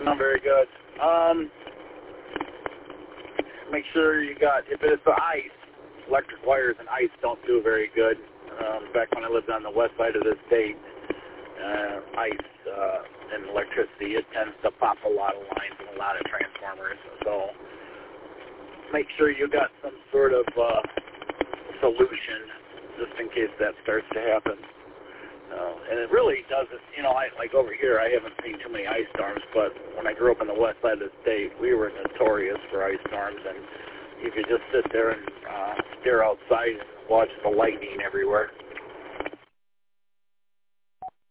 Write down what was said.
Not very good. Make sure you got, if it's the ice, electric wires and ice don't do very good. Back when I lived on the west side of the state, ice and electricity, it tends to pop a lot of lines and a lot of transformers. So make sure you got some sort of solution just in case that starts to happen. And it really doesn't, like over here, I haven't seen too many ice storms, but when I grew up on the west side of the state, we were notorious for ice storms, and you could just sit there and stare outside and watch the lightning everywhere.